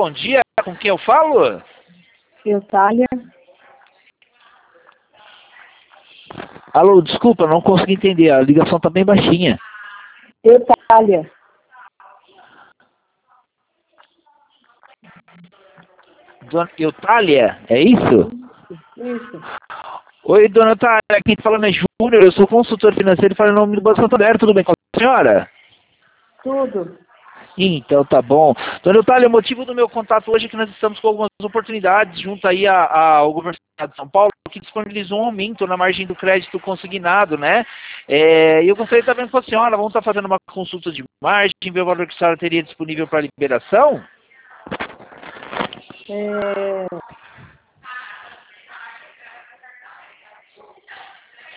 bom dia, com quem eu falo? Eutália. Alô, desculpa, não consegui entender, a ligação tá bem baixinha. Eutália. Dona Eutália, é isso? Isso. Oi, dona Eutália, quem tá falando é Júnior, eu sou consultor financeiro e falo em nome do Banco Santander, tudo bem com a senhora? Tudo. Então tá bom. Dona Eutália, o motivo do meu contato hoje é que nós estamos com algumas oportunidades junto aí ao governo do Estado de São Paulo, que disponibilizou um aumento na margem do crédito consignado, né? E eu gostaria de estar vendo com a senhora, vamos estar fazendo uma consulta de margem, ver o valor que a senhora teria disponível para liberação?